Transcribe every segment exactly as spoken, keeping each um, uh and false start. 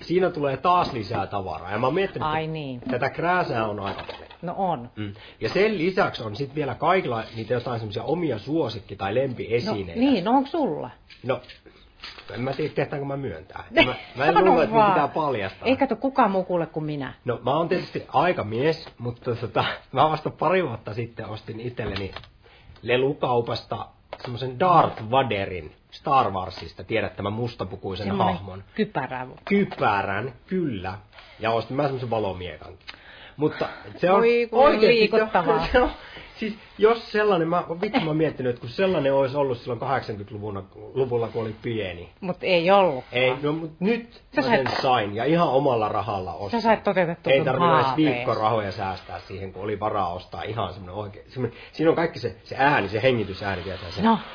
siinä tulee taas lisää tavaraa. Ja mä oon miettinyt, Ai että niin. tätä krääsää on aika paljon. No on. Mm. Ja sen lisäksi on sitten vielä kaikilla niitä jotain semmoisia omia suosikki- tai lempiesineitä. No, niin, no onko sulla? No, en mä tiedä, tehtäänkö mä myöntää. Mä, mä en Sano luule, että mun vaan. pitää paljastaa. Ei kato kukaan muu kuule kuin minä. No, mä oon tietysti aikamies, mutta tota, mä vasta pari vuotta sitten ostin itselleni lelukaupasta semmoisen Darth Vaderin Star Warsista, tiedät tämän mustapukuisen Semmoinen hahmon. kypärä. Kypärän, kyllä. Ja ostin mä semmoisen valomiekan. Mutta se on Oi, kun oikeasti liikuttavaa. Se on, siis jos sellainen, mä, vitsi mä oon miettinyt, että kun sellainen olisi ollut silloin kahdeksankymmentäluvulla, kun oli pieni. Mutta ei ollut. Ei, no mutta nyt Sä mä sen sait- sain ja ihan omalla rahalla ostin. Sä sait toteutettua Ei sun tarvinnut edes haaveesi. viikkorahoja säästää siihen, kun oli varaa ostaa ihan semmoinen oikein. Semmoinen, siinä on kaikki se, se ääni, se hengitysääni, tietää se. No.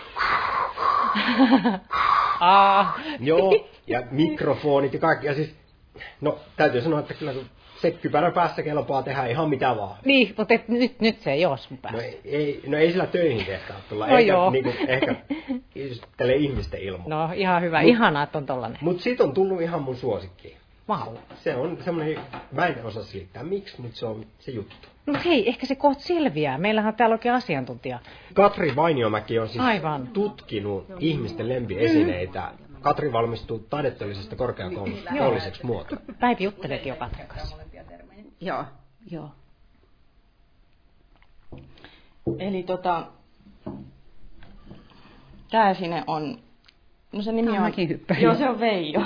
Aa. Joo, ja mikrofonit ja kaikki. Ja siis, no täytyy sanoa, että kyllä kun se kypärä päässä kelpaa tehdä ihan mitä vaan. Niin, mutta et, nyt, nyt se ei ole sun No päässä. ei, ei, no ei sillä töihin tehtä tulla, No eikä joo. niinku, ehkä tälle ihmisten ilmoille. No ihan hyvä, Mut- ihanaa, että on tollanen. Mut siitä on tullut ihan mun suosikki. Vau. Se on semmoinen, mä en osaa selittää miksi, mutta se on se juttu. No hei, ehkä se kohta selviää. Meillähän on täällä oikein asiantuntija. Katri Vainiomäki on siis Aivan. tutkinut ihmisten lempiesineitä. Katri valmistuu taideteollisesta korkeakoulusta teolliseksi muotoon. Päivi jutteleekin jo Katrin kanssa. Joo, joo. Eli tota, tää esine on, no se nimi Tää on on, mäkihyppääjä. joo se on Veijo.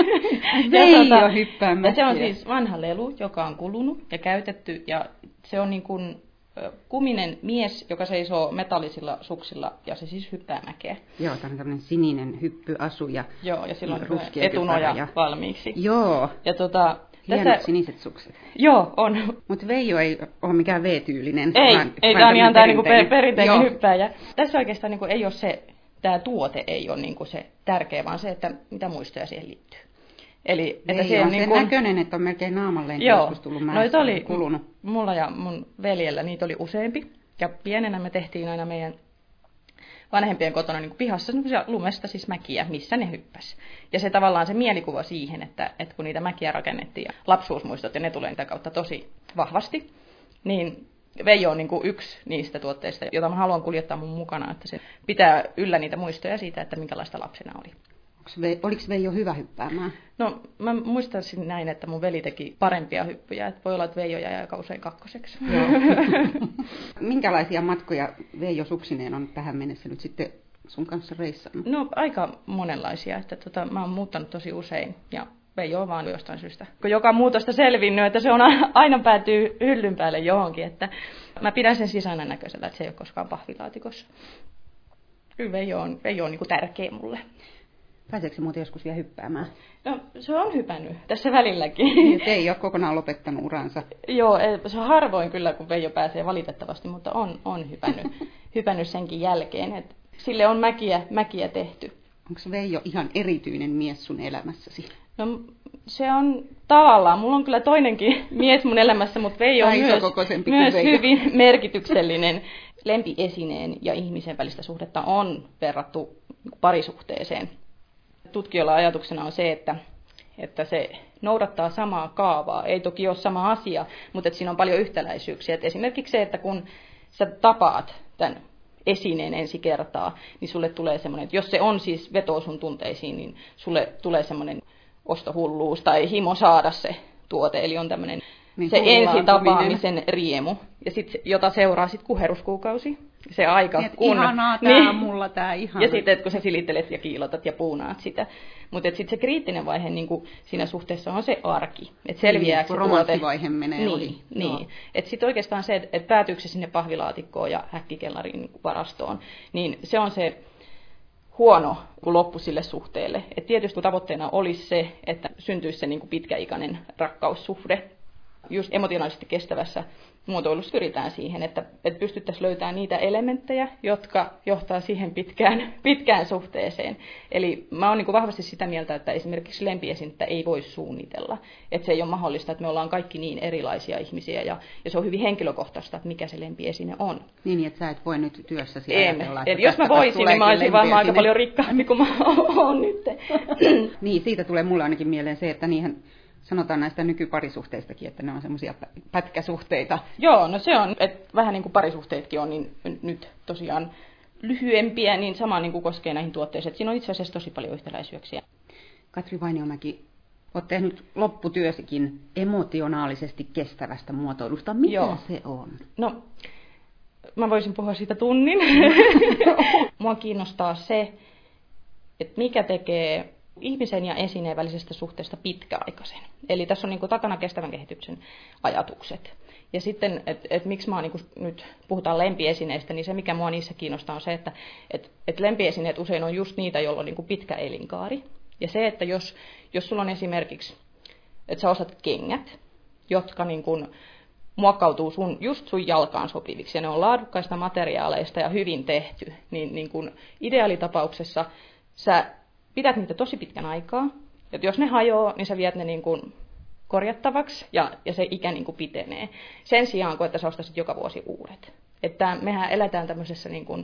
Veijo hyppää ja se on mäkiä. siis vanha lelu, joka on kulunut ja käytetty ja se on niin kuin ö, kuminen mies, joka seisoo metallisilla suksilla ja se siis hyppää mäkeä. Joo, tämä on tämmöinen sininen hyppyasu ja Joo, ja silloin ruskea etunoja kypärä ja- valmiiksi. Joo, Ja tota, hienot tässä, siniset sukset. joo, on. Mutta Veijo ei ole mikään V-tyylinen. Ei, vaan, ei vaan tämä on ihan tämä niinku perinteinen. perinteinen Joo. hyppääjä. Tässä oikeastaan niinku ei ole se, tämä tuote ei ole niinku se tärkeä, vaan se, että mitä muistoja siihen liittyy. Eli että Veijo siihen on sen niinku, näköinen, että on melkein naamalleen joo, joskus tullut noita mäestä oli kulunut. mulla ja mun veljellä, niitä oli useampi. Ja pienenä me tehtiin aina meidän vanhempien kotona niin pihassa semmoisia lumesta siis mäkiä, missä ne hyppäs. Ja se tavallaan se mielikuva siihen, että, että kun niitä mäkiä rakennettiin ja lapsuusmuistot ja ne tulee niitä kautta tosi vahvasti, niin Veijo on niin kuin yksi niistä tuotteista, jota mä haluan kuljettaa mun mukana, että se pitää yllä niitä muistoja siitä, että minkälaista lapsena oli. Oliko Veijo hyvä hyppäämään? No mä muistaisin näin, että mun veli teki parempia hyppyjä, että voi olla, että Veijo jäi aika usein kakkoseksi. Joo. Minkälaisia matkoja Veijo suksineen on tähän mennessä nyt sitten sun kanssa reissannut? No aika monenlaisia, että tota, mä oon muuttanut tosi usein ja Veijo on vaan jostain syystä. Kun joka muutosta selvinnyt, että se on aina päätyy hyllyn päälle johonkin, että mä pidän sen sisäinen näköisellä, että se ei ole koskaan pahvilaatikossa. Kyllä Veijo on, Veijo on niin kuin tärkeä mulle. Pääseekö se muuten joskus vielä hyppäämään? No se on hypännyt tässä välilläkin. Niin, ei ole kokonaan lopettanut uransa. Joo, se on harvoin kyllä, kun Veijo pääsee valitettavasti, mutta on, on hypännyt, hypännyt senkin jälkeen. Et sille on mäkiä, mäkiä tehty. Onko Veijo ihan erityinen mies sun elämässäsi? No se on tavallaan, mulla on kyllä toinenkin mies mun elämässä, mutta Veijo on myös, myös hyvin merkityksellinen. Lempiesineen ja ihmisen välistä suhdetta on verrattu parisuhteeseen. Tutkijoilla ajatuksena on se, että, että se noudattaa samaa kaavaa. Ei toki ole sama asia, mutta että siinä on paljon yhtäläisyyksiä. Et esimerkiksi se, että kun sä tapaat tämän esineen ensi kertaa, niin sulle tulee semmoinen, että jos se on siis vetoo sun tunteisiin, niin sulle tulee semmoinen ostohulluus tai himo saada se tuote. Eli on tämmöinen niin, se ensitapaamisen riemu, ja sit, jota seuraa sitten kuheruskuukausi. Se aika, niin, kun... Ihanaa tää niin, mulla, tää ihana. Ja sitten, kun sä silittelet ja kiilotat ja puunaat sitä. Mutta sitten se kriittinen vaihe niin siinä suhteessa on se arki. Että selviääkö niin, se tuote... vaihe menee niin, ohi. niin. Että sitten oikeastaan se, että päätyykö se sinne pahvilaatikkoon ja häkkikellariin varastoon, niin se on se huono loppu sille suhteelle. Et tietysti tavoitteena olisi se, että syntyisi se niin kuin pitkäikäinen rakkaussuhde. just emotionaalisesti kestävässä muotoilussa pyritään siihen, että, että pystyttäisiin löytämään niitä elementtejä, jotka johtaa siihen pitkään, pitkään suhteeseen. Eli mä oon niin kuin vahvasti sitä mieltä, että esimerkiksi lempiesinettä ei voi suunnitella. Että se ei ole mahdollista, että me ollaan kaikki niin erilaisia ihmisiä ja, ja se on hyvin henkilökohtaista, että mikä se lempiesine on. Niin, että sä et voi nyt työssäsi ajatella, että jos mä voisin, niin mä olisin varmaan aika paljon rikkaampi kuin mä oon nyt. Niin, siitä tulee mulle ainakin mieleen se, että niinhän sanotaan näistä nykyparisuhteistakin, että ne on semmoisia pätkäsuhteita. Joo, no se on, että vähän niin kuin parisuhteetkin on niin nyt tosiaan lyhyempiä, niin sama niin kuin koskee näihin tuotteisiin. Siinä on itse asiassa tosi paljon yhtäläisyyksiä. Katri Vainiomäki, olet tehnyt lopputyösikin emotionaalisesti kestävästä muotoilusta. Mitä Joo. se on? No, mä voisin puhua siitä tunnin. Mua kiinnostaa se, että mikä tekee ihmisen ja esineen välisestä suhteesta pitkäaikaisen. Eli tässä on niin kuin takana kestävän kehityksen ajatukset. Ja sitten, että et miksi mä niin kuin nyt puhutaan lempiesineistä, niin se mikä mua niissä kiinnostaa on se, että et, et lempiesineet usein on just niitä, joilla on niin kuin pitkä elinkaari. Ja se, että jos, jos sulla on esimerkiksi, että sä ostat kengät, jotka niin kuin muokkautuu sun, just sun jalkaan sopiviksi, ja ne on laadukkaista materiaaleista ja hyvin tehty, niin, niin kuin ideaalitapauksessa sä pidät niitä tosi pitkän aikaa, että jos ne hajoaa, niin sä viet ne niin kuin korjattavaksi ja, ja se ikä niin kuin pitenee. Sen sijaan, kun että sä ostaisit joka vuosi uudet. Että mehän eletään tämmöisessä niin kuin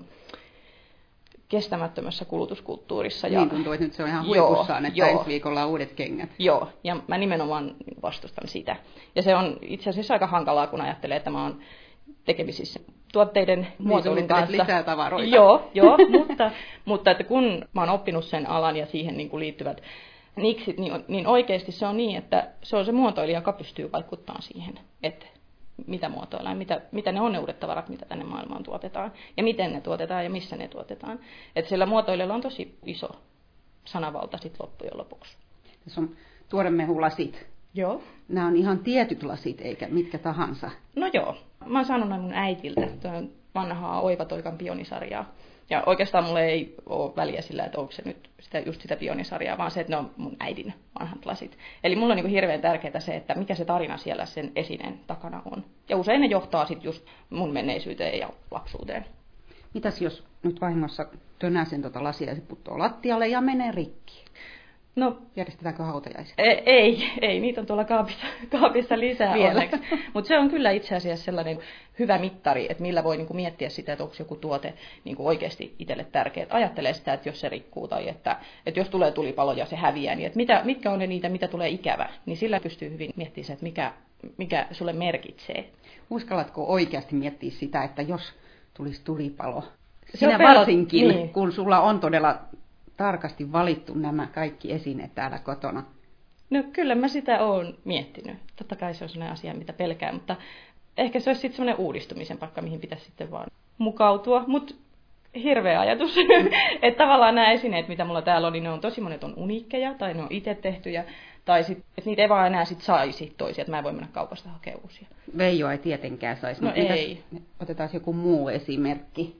kestämättömässä kulutuskulttuurissa. Niin tuntuu, että nyt se on ihan huipussaan, joo, että joo. ensi viikolla on uudet kengät. Joo, ja mä nimenomaan vastustan sitä. Ja se on itse asiassa aika hankalaa, kun ajattelee, että mä oon tekemisissä tuotteiden muotoilun kanssa. Lisää tavaroita. Joo, joo mutta, mutta että kun mä oon oppinut sen alan ja siihen niin kuin liittyvät niksit, niin, niin oikeasti se on niin, että se on se muotoilija, joka pystyy vaikuttamaan siihen, että mitä muotoillaan, mitä, mitä ne on ne uudet tavarat, mitä tänne maailmaan tuotetaan, ja miten ne tuotetaan ja missä ne tuotetaan. Että sillä muotoilijalla on tosi iso sanavalta sit loppujen lopuksi. Tässä on tuoremehulasit. Joo. Nämä on ihan tietyt lasit, eikä mitkä tahansa. No joo. Mä oon saanut noin mun äitiltä, tuon vanhaa Oivatoikan pionisarjaa. Ja oikeastaan mulle ei ole väliä sillä, että onko se nyt sitä, just sitä pionisarjaa, vaan se, että ne on mun äidin vanhat lasit. Eli mulle on niin hirveän tärkeää se, että mikä se tarina siellä sen esineen takana on. Ja usein ne johtaa sitten just mun menneisyyteen ja lapsuuteen. Mitäs jos nyt vahingossa tönäsen tuota lasia ja se puttoo lattialle ja menee rikki? No, järjestetäänkö hautajaiset? Ei, ei, ei, niitä on tuolla kaapissa, kaapissa lisää onneksi. Mutta se on kyllä itse asiassa sellainen hyvä mittari, että millä voi niinku miettiä sitä, että onko joku tuote niinku oikeasti itselle tärkeä. Et ajattelee sitä, että jos se rikkuu tai että, että jos tulee tulipalo ja se häviää, niin että mitä, mitkä on ne niitä, mitä tulee ikävä, niin sillä pystyy hyvin miettimään, että mikä, mikä sulle merkitsee. Uskallatko oikeasti miettiä sitä, että jos tulisi tulipalo, sinä varsinkin, niin. kun sulla on todella tarkasti valittu nämä kaikki esineet täällä kotona? No kyllä mä sitä oon miettinyt. Totta kai se on sellainen asia, mitä pelkää, mutta ehkä se olisi sitten sellainen uudistumisen paikka, mihin pitäisi sitten vaan mukautua. Mutta hirveä ajatus, että tavallaan nämä esineet, mitä mulla täällä on, niin ne on tosi monet on uniikkeja tai ne on itse tehtyjä. Tai sit, että niitä ei vaan enää sit saisi toisia, että mä en voi mennä kaupasta hakemaan uusia. Veijo ei tietenkään saisi. No ei. Otetaan joku muu esimerkki.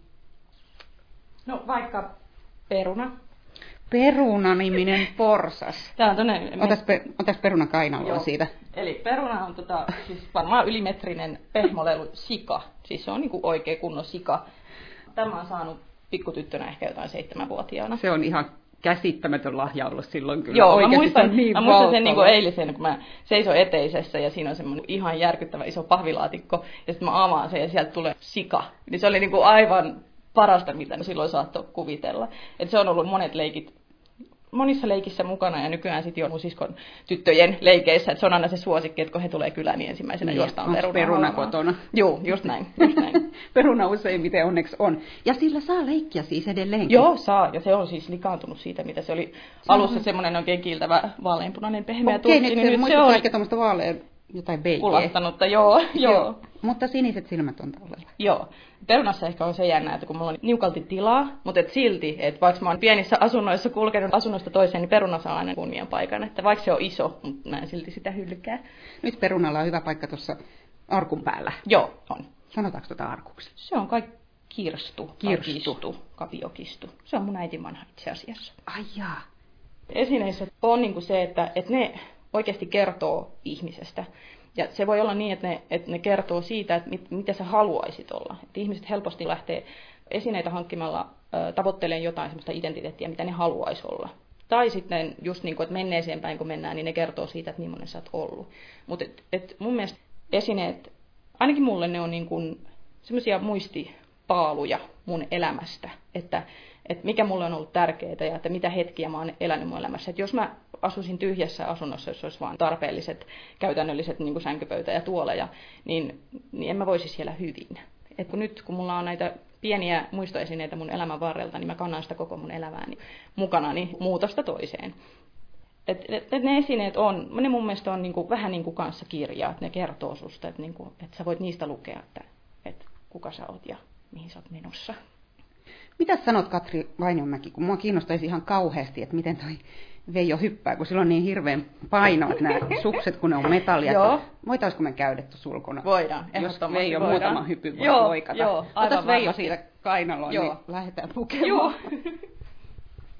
No vaikka peruna. Peruna-niminen porsas. Tää on tonne... Otas, pe, otas peruna kainaloon siitä. Eli peruna on tota, siis varmaan ylimetrinen pehmolelu sika. Siis se on niinku oikea kunnon sika. Tämä on saanut pikkutyttönä ehkä jotain seitsemänvuotiaana. Se on ihan käsittämätön lahja ollut silloin kyllä. Joo, mä muistan, niin mä muistan sen niinku eilisen, kun mä seison eteisessä ja siinä on semmoinen ihan järkyttävä iso pahvilaatikko. Ja sitten mä avaan sen ja sieltä tulee sika. Niin se oli niinku aivan parasta, mitä silloin saattoi kuvitella. Et se on ollut monet leikit, monissa leikissä mukana ja nykyään sitten jo mun siskon tyttöjen leikeissä. Et se on aina se suosikki, että kun he tulee kylään, niin ensimmäisenä niin, juostaan peruna. peruna kotona? Joo, just näin. Just näin. Peruna useimmiten onneksi on. Ja sillä saa leikkiä siis edelleenkin? Joo, saa. Ja se on siis likaantunut siitä, mitä se oli se alussa on... semmoinen oikein kiiltävä vaaleanpunainen pehmeä turkki. Okei, niin nyt se on ehkä tuommoista vaalean jotain beijeä. Kulattanutta, joo, joo. joo. Mutta siniset silmät on tallella. Joo. Perunassa ehkä on se jännä, että kun mulla on niukalti tilaa, mutta et silti, että vaikka mä oon pienissä asunnoissa kulkenut asunnosta toiseen, niin peruna saa aina kunnian paikan. Että vaikka se on iso, mutta mä en silti sitä hylkää. Nyt perunalla on hyvä paikka tuossa arkun päällä. Joo, on. Sanotaanko tuota arkuksi? Se on kai kirstu, kirstu. Kistu, kapiokistu. Se on mun äitin vanha itse asiassa. Ai jaa. Esineissä on niin kuin se, että, että ne oikeasti kertoo ihmisestä. Ja se voi olla niin, että ne, että ne kertoo siitä, että mit, mitä sä haluaisit olla. Että ihmiset helposti lähtee esineitä hankkimalla ö, tavoittelemaan jotain sellaista identiteettiä, mitä ne haluaisi olla. Tai sitten just niin kuin, että menneeseen päin kun mennään, niin ne kertoo siitä, että millainen sä oot ollut. Mutta et, et mun mielestä esineet, ainakin mulle ne on niin kuin semmoisia muistipaaluja mun elämästä, että, että mikä mulle on ollut tärkeää ja että mitä hetkiä mä oon elänyt mun elämässä. Että jos mä asuisin tyhjässä asunnossa, jos olisi vain tarpeelliset, käytännölliset niin kuin sänkypöytä ja tuoleja, niin, niin en mä voisi siellä hyvin. Et kun nyt kun mulla on näitä pieniä muistoesineitä mun elämän varrelta, niin mä kannan sitä koko mun elämääni mukanani muutosta toiseen. Et, et, et ne esineet on, ne mun mielestä on niinku, vähän niin kuin kanssa kirjaa, että ne kertoo susta, että niinku, et sä voit niistä lukea, että et kuka sä oot ja mihin sä oot menossa. Mitä sanot, Katri Vainionmäki, kun mua kiinnostaisi ihan kauheasti, että miten toi Veijo hyppää, kun sillä on niin hirveän painoat nämä sukset, kun ne on metallia. Joo. Voitaisiko me käydä tuossa ulkona? Voidaan, jos Veijo muutama hyppy voi joo, loikata. Joo, Otas Veijo siitä kainaloon, joo. Niin lähdetään pukemaan. Joo.